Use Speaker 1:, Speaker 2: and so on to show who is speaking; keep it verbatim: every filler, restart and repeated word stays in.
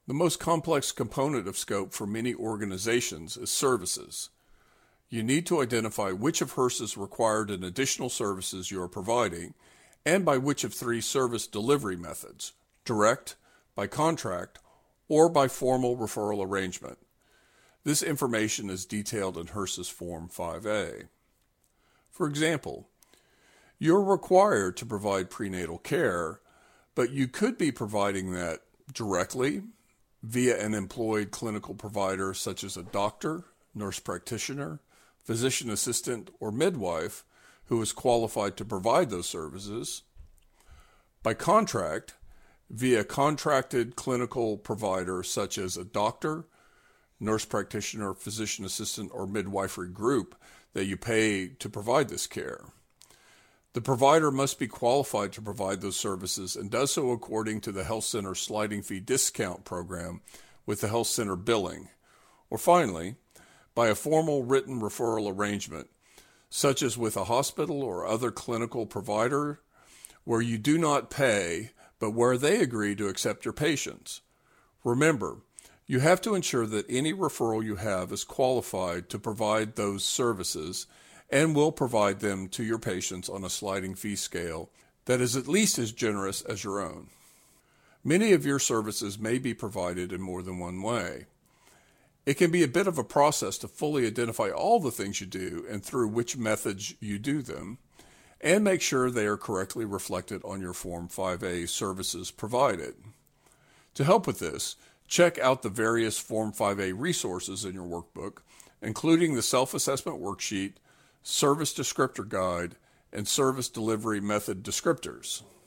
Speaker 1: The most complex component of scope for many organizations is services. You need to identify which of HRSA's required and additional services you are providing, and by which of three service delivery methods: direct, by contract, or by formal referral arrangement. This information is detailed in HRSA's Form five A. For example, you're required to provide prenatal care, but you could be providing that directly via an employed clinical provider such as a doctor, nurse practitioner, physician assistant, or midwife who is qualified to provide those services. By contract, via a contracted clinical provider such as a doctor, nurse practitioner, physician assistant, or midwifery group that you pay to provide this care. The provider must be qualified to provide those services and does so according to the health center sliding fee discount program with the health center billing. Or finally, by a formal written referral arrangement, such as with a hospital or other clinical provider, where you do not pay, but where they agree to accept your patients. Remember, you have to ensure that any referral you have is qualified to provide those services and will provide them to your patients on a sliding fee scale that is at least as generous as your own. Many of your services may be provided in more than one way. It can be a bit of a process to fully identify all the things you do and through which methods you do them, and make sure they are correctly reflected on your Form five A services provided. To help with this, check out the various Form five A resources in your workbook, including the Self-Assessment Worksheet, Service Descriptor Guide, and Service Delivery Method Descriptors.